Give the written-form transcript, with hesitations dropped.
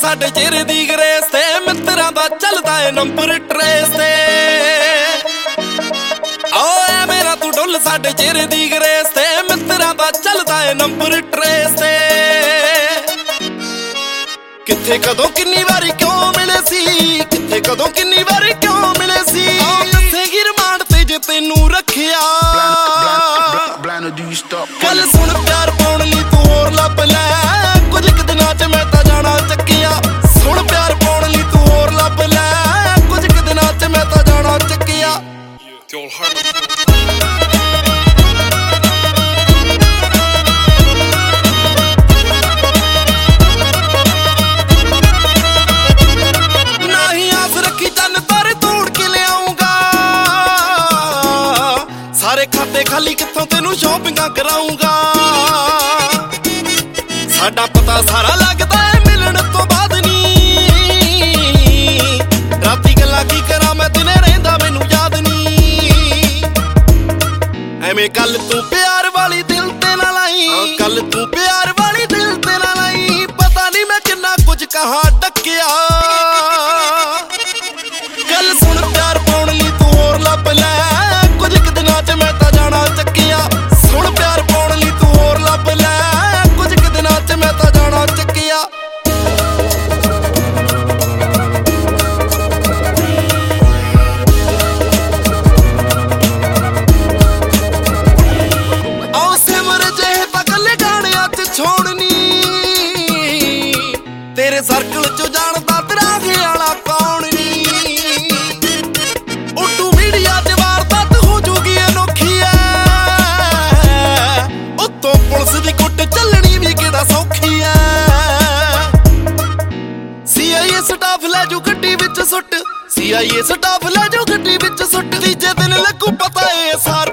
ਸਾਡੇ ਚਿਹਰੇ ਦੀ ਗਰੇਸ ਤੇ ਮਿੱਤਰਾਂ ਦਾ ਚੱਲਦਾ ਏ ਨੰਬਰ ਟਰੇਸ ਤੇ। ਓਏ ਮੇਰਾ ਤੂੰ ਡੁੱਲ ਸਾਡੇ ਚਿਹਰੇ ਦੀ ਗਰੇਸ ਤੇ ਮਿੱਤਰਾਂ ਦਾ ਚੱਲਦਾ ਏ ਨੰਬਰ ਟਰੇਸ ਤੇ। ਕਿੱਥੇ ਕਦੋਂ ਕਿੰਨੀ ਵਾਰੀ ਕਿਉਂ ਮਿਲੇ ਸੀ, ਕਿੱਥੇ ਕਦੋਂ ਕਿੰਨੀ ਵਾਰੀ ਕਿਉਂ ਮਿਲੇ ਸੀ। ਦੱਸੇਗੀ ਰਿਮਾਂਡ ਤੇ ਜੇ ਤੈਨੂੰ ਰੱਖਿਆ। ਗੱਲ ਸੁਣ ਪਿਆਰ ਪਾਉਣ ਲਈ ਤੂੰ ਹੋਰ ਲੱਭ ਲੈ, ਕੁਝ ਕੁ ਦਿਨਾਂ ਚ ਮੈਂ ਤਾਂ ਜਾਣਾ ਚੱਕਿਆ। ਸੁਣ ਪਿਆਰ ਪਾਉਣ ਲਈ ਤੂੰ ਹੋਰ ਲੱਭ ਲੈ, ਕੁਝ ਕੁ ਦਿਨਾਂ ਚ ਮੈਂ ਤਾਂ ਜਾਣਾ ਚੱਕਿਆ। ਨਹੀਂ ਆਸ ਰੱਖੀ ਚੰਨ ਤਾਰੇ ਤੋੜ ਕੇ ਲਿਆਉਂਗਾ, ਸਾਰੇ ਖਾਤੇ ਖਾਲੀ ਕਿੱਥੋਂ ਤੈਨੂੰ ਸ਼ੌਪਿੰਗਾਂ ਕਰਾਉਂਗਾ। ਸਾਡਾ ਪਤਾ ਸਾਰਾ ਲੱਗਦਾ ਏ ਮਿਲਣ ਤੋਂ ਬਾਅਦ ਨੀ, ਰਾਤੀ ਗੱਲਾਂ ਕੀ ਕਰਾਂ ਮੈਂ ਦਿਨੇ ਰਹਿੰਦਾ ਮੈਨੂੰ ਯਾਦ ਨੀ। ਐਵੇਂ ਗੱਲ ਤੂੰ ਪਿਆਰ ਵਾਲੀ ਦਿਲ ਤੇ ਨਾ ਲਾਈ, ਗੱਲ ਤੂੰ ਪਿਆਰ ਵਾਲੀ ਦਿਲ ਤੇ ਨਾ ਲਾਈ। ਪਤਾ ਨੀ ਮੈਂ ਕਿੰਨਾ ਕੁਝ ਕਹਾਂ ਡੱਕਿਆ। ਗੱਲ ਸੁਣ ਪਿਆਰ ਪਾਉਣ ਲਈ ਤੂੰ ਹੋਰ ਲੱਭ ਲੈ, ਕੁਝ ਕੁ ਦਿਨਾਂ ਚ ਮੈਂ ਤਾਂ ਜਾਣਾ ਚੱਕਿਆ। ਸੁਣ ਪਿਆਰ ਪਾਉਣ ਲਈ ਤੂੰ ਹੋਰ ਲੱਭ ਲੈ, ਕੁਝ ਕੁ ਦਿਨਾਂ ਚ ਮੈਂ ਤਾਂ ਜਾਣਾ ਚੱਕਿਆ। ਆਓ ਸਿਮਰ ਜਿਹੇ ਤਾਂ ਗੱਲੇ ਗਾਣਿਆਂ ਚ ਛੋੜਨੀ, ਤੇਰੇ ਸਰਕਲ ਚੋਂ ਜਾਣਦਾ ਤੇਰਾ ਖਿਆਲਾ ਕੌਣ ਨੀ। ਉੱਡੂ ਮੀਡੀਆ ਚ ਵਾਰਦਾਤ ਹੋ ਜੂਗੀ ਅਨੋਖੀ ਐ, ਉੱਤੋਂ ਪੁਲਿਸ ਦੀ ਕੁੱਟ ਚੱਲਣੀ ਵੀ ਕਿਹੜਾ ਸੌਖੀ ਐ। CIA ਸਟਾਫ ਲੈ ਜੂ ਗੱਡੀ ਵਿੱਚ ਸੁੱਟ, CIA ਸਟਾਫ ਲੈ ਜੂ ਗੱਡੀ ਵਿੱਚ ਸੁੱਟ। ਤੀਜੇ ਦਿਨ ਲੱਗੂ ਪਤਾ ਏ